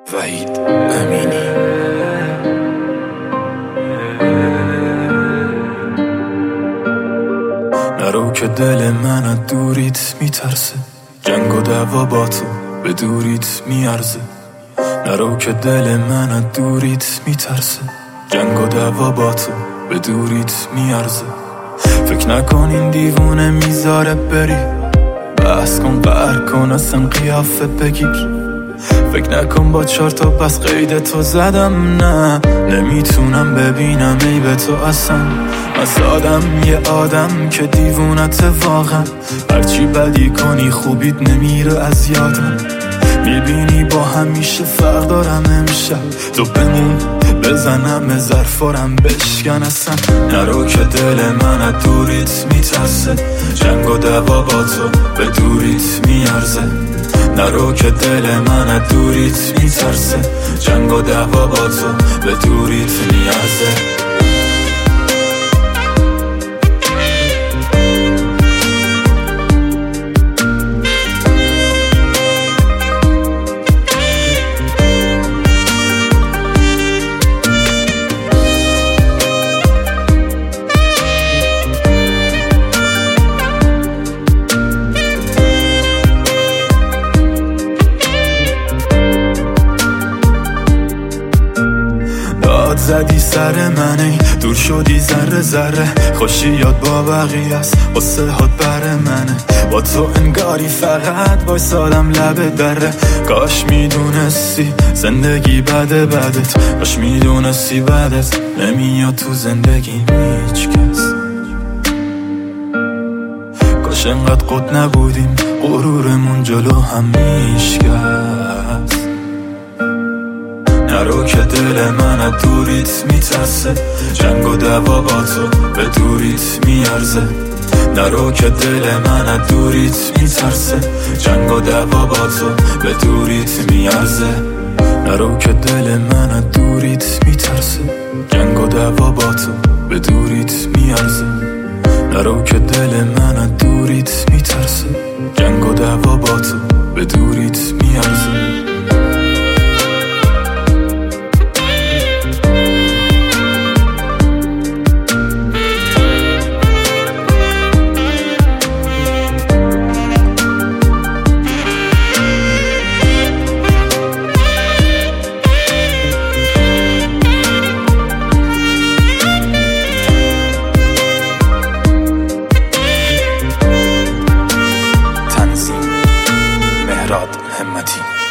وحید امینی. نرو که دل من از دوریت میترسه، جنگ و دعوا با تو به دوریت میارزه. نرو که دل من از دوریت میترسه، جنگ و دعوا با تو به دوریت میارزه. فکر نکن این دیوونه میذاره بری، بحث کن قهر کن اصلا قیافه بگیر. فکر نکن با 4 تا بس قید تو زدم، نه نمیتونم ببینم عیب تو اصلا. از آدم یه آدم که دیوونت واقعا، هرچی بدی کنی خوبیت نمیره از یادم. میبینی با همیشه فرق دارم امشب، تو بمون بزنم ظرفارم بشکن اصلا. نرو که دل من از دوریت میترسه، جنگ و دعوا با تو به دوریت میارزه. نرو که دل من از دوریت میترسه، جنگ و دعوا با تو به دوریت میارزه. زدی سر منی دور شدی ذره ذره، خوشی یاد با بقیه است واسه هات بر منه. با تو انگاری فقط وایسادم لب دره. کاش میدونستی زندگی بده بدت، کاش میدونستی بدت نمیاد تو زندگی هیچ کس. کاش انقدر قد نبودیم غرورمون جلو هم میشکست. نرو که دل من از دوریت میترسه، جنگ و دعوا با تو به دوریت میارزه. نرو که دل من از دوریت میترسه، جنگ و دعوا با تو به دوریت میارزه. نرو که دل من از دوریت میترسه، جنگ و دعوا با تو به دوریت میارزه. نرو که دل من از دوریت میترسه، جنگ و دعوا با تو به دوریت میارزه. همتی